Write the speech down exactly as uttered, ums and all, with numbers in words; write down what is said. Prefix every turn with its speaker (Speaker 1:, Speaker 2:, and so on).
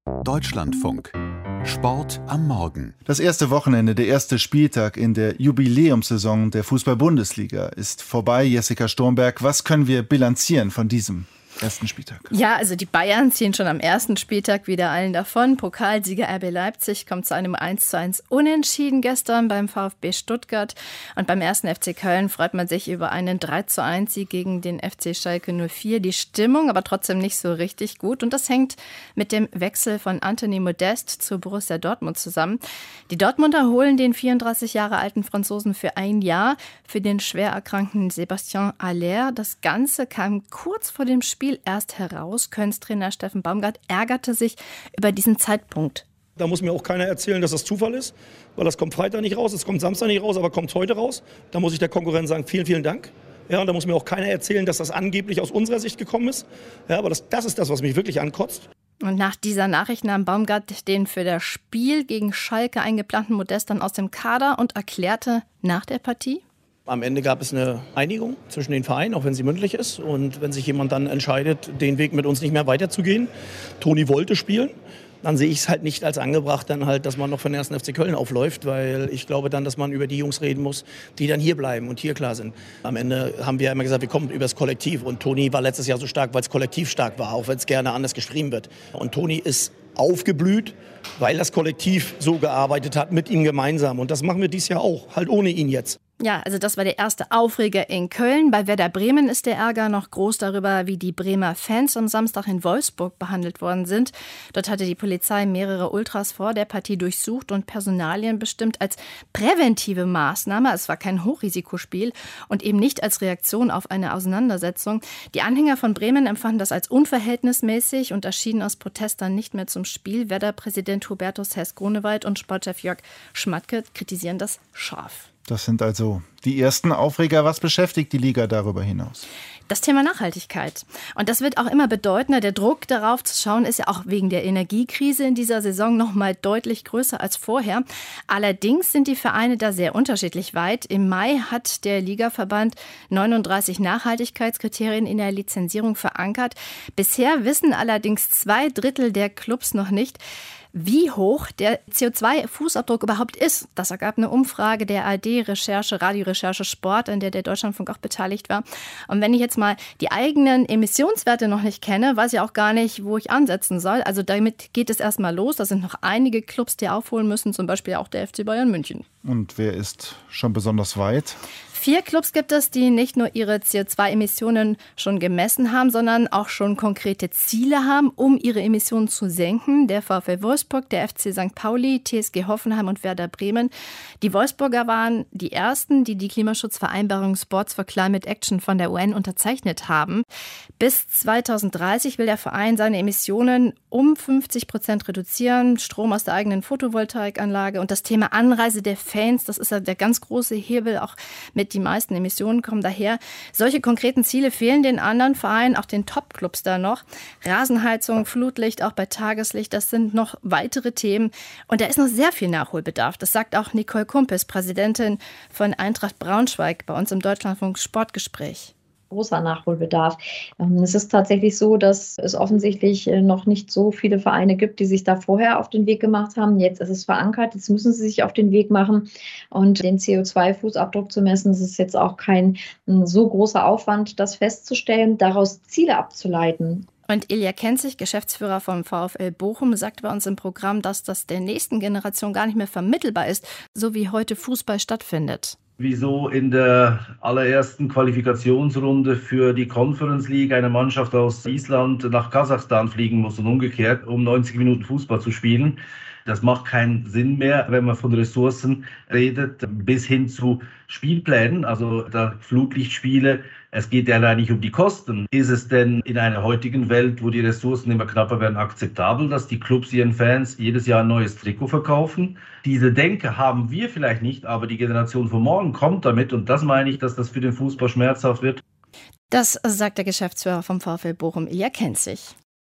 Speaker 1: Deutschlandfunk. Sport am Morgen.
Speaker 2: Das erste Wochenende, der erste Spieltag in der Jubiläumssaison der Fußball-Bundesliga ist vorbei. Jessica Sturmberg, was können wir bilanzieren von diesem ersten Spieltag?
Speaker 3: Ja, also die Bayern ziehen schon am ersten Spieltag wieder allen davon. Pokalsieger R B Leipzig kommt zu einem eins zu eins Unentschieden gestern beim VfB Stuttgart. Und beim ersten F C Köln freut man sich über einen drei zu eins Sieg gegen den F C Schalke null vier. Die Stimmung aber trotzdem nicht so richtig gut. Und das hängt mit dem Wechsel von Anthony Modeste zu Borussia Dortmund zusammen. Die Dortmunder holen den vierunddreißig Jahre alten Franzosen für ein Jahr für den schwer erkrankten Sébastien Haller. Das Ganze kam kurz vor dem Spiel erst heraus. Kölns Trainer Steffen Baumgart ärgerte sich über diesen Zeitpunkt.
Speaker 4: Da muss mir auch keiner erzählen, dass das Zufall ist, weil das kommt Freitag nicht raus, es kommt Samstag nicht raus, aber kommt heute raus. Da muss ich der Konkurrenz sagen, vielen, vielen Dank. Ja, und da muss mir auch keiner erzählen, dass das angeblich aus unserer Sicht gekommen ist. Ja, aber das, das ist das, was mich wirklich ankotzt.
Speaker 3: Und nach dieser Nachricht nahm Baumgart den für das Spiel gegen Schalke eingeplanten Modest dann aus dem Kader und erklärte nach der Partie:
Speaker 4: Am Ende gab es eine Einigung zwischen den Vereinen, auch wenn sie mündlich ist. Und wenn sich jemand dann entscheidet, den Weg mit uns nicht mehr weiterzugehen, Toni wollte spielen, dann sehe ich es halt nicht als angebracht, dann halt, dass man noch für den ersten F C Köln aufläuft, weil ich glaube dann, dass man über die Jungs reden muss, die dann hier bleiben und hier klar sind. Am Ende haben wir ja immer gesagt, wir kommen übers Kollektiv. Und Toni war letztes Jahr so stark, weil es kollektiv stark war, auch wenn es gerne anders geschrieben wird. Und Toni ist aufgeblüht, weil das Kollektiv so gearbeitet hat mit ihm gemeinsam. Und das machen wir dieses Jahr auch, halt ohne ihn jetzt.
Speaker 3: Ja, also das war der erste Aufreger in Köln. Bei Werder Bremen ist der Ärger noch groß darüber, wie die Bremer Fans am Samstag in Wolfsburg behandelt worden sind. Dort hatte die Polizei mehrere Ultras vor der Partie durchsucht und Personalien bestimmt als präventive Maßnahme. Es war kein Hochrisikospiel und eben nicht als Reaktion auf eine Auseinandersetzung. Die Anhänger von Bremen empfanden das als unverhältnismäßig und erschienen aus Protest dann nicht mehr zum Spiel. Werder-Präsident Hubertus Hess-Grunewald und Sportchef Jörg Schmatke kritisieren das scharf.
Speaker 2: Das sind also die ersten Aufreger. Was beschäftigt die Liga darüber hinaus?
Speaker 3: Das Thema Nachhaltigkeit. Und das wird auch immer bedeutender. Der Druck darauf zu schauen ist ja auch wegen der Energiekrise in dieser Saison noch mal deutlich größer als vorher. Allerdings sind die Vereine da sehr unterschiedlich weit. Im Mai hat der Ligaverband neununddreißig Nachhaltigkeitskriterien in der Lizenzierung verankert. Bisher wissen allerdings zwei Drittel der Clubs noch nicht, wie hoch der C O zwei Fußabdruck überhaupt ist. Das ergab eine Umfrage der A R D-Recherche, Radiorecherche Sport, an der der Deutschlandfunk auch beteiligt war. Und wenn ich jetzt mal die eigenen Emissionswerte noch nicht kenne, weiß ich auch gar nicht, wo ich ansetzen soll. Also damit geht es erstmal los. Da sind noch einige Clubs, die aufholen müssen, zum Beispiel auch der F C Bayern München.
Speaker 2: Und wer ist schon besonders weit?
Speaker 3: Vier Clubs gibt es, die nicht nur ihre C O zwei Emissionen schon gemessen haben, sondern auch schon konkrete Ziele haben, um ihre Emissionen zu senken. Der VfL Wolfsburg, der F C Sankt Pauli, T S G Hoffenheim und Werder Bremen. Die Wolfsburger waren die ersten, die die Klimaschutzvereinbarung Sports for Climate Action von der U N unterzeichnet haben. Bis zweitausenddreißig will der Verein seine Emissionen um fünfzig Prozent reduzieren. Strom aus der eigenen Photovoltaikanlage und das Thema Anreise der Fans, das ist ja der ganz große Hebel, auch mit die meisten Emissionen kommen daher. Solche konkreten Ziele fehlen den anderen Vereinen, auch den Top-Clubs da noch. Rasenheizung, Flutlicht, auch bei Tageslicht, das sind noch weitere Themen. Und da ist noch sehr viel Nachholbedarf. Das sagt auch Nicole Kumpis, Präsidentin von Eintracht Braunschweig, bei uns im Deutschlandfunk Sportgespräch.
Speaker 5: Großer Nachholbedarf. Es ist tatsächlich so, dass es offensichtlich noch nicht so viele Vereine gibt, die sich da vorher auf den Weg gemacht haben. Jetzt ist es verankert, jetzt müssen sie sich auf den Weg machen. Und den C O zwei Fußabdruck zu messen, das ist jetzt auch kein so großer Aufwand, das festzustellen, daraus Ziele abzuleiten.
Speaker 3: Und Ilja Kenzig, Geschäftsführer vom VfL Bochum, sagt bei uns im Programm, dass das der nächsten Generation gar nicht mehr vermittelbar ist, so wie heute Fußball stattfindet.
Speaker 6: Wieso in der allerersten Qualifikationsrunde für die Conference League eine Mannschaft aus Island nach Kasachstan fliegen muss und umgekehrt, um neunzig Minuten Fußball zu spielen. Das macht keinen Sinn mehr, wenn man von Ressourcen redet, bis hin zu Spielplänen, also da Flutlichtspiele. Es geht ja allein nicht um die Kosten. Ist es denn in einer heutigen Welt, wo die Ressourcen immer knapper werden, akzeptabel, dass die Clubs ihren Fans jedes Jahr ein neues Trikot verkaufen? Diese Denke haben wir vielleicht nicht, aber die Generation von morgen kommt damit. Und das meine ich, dass das für den Fußball schmerzhaft wird.
Speaker 3: Das sagt der Geschäftsführer vom VfL Bochum, Ilja Kenzig.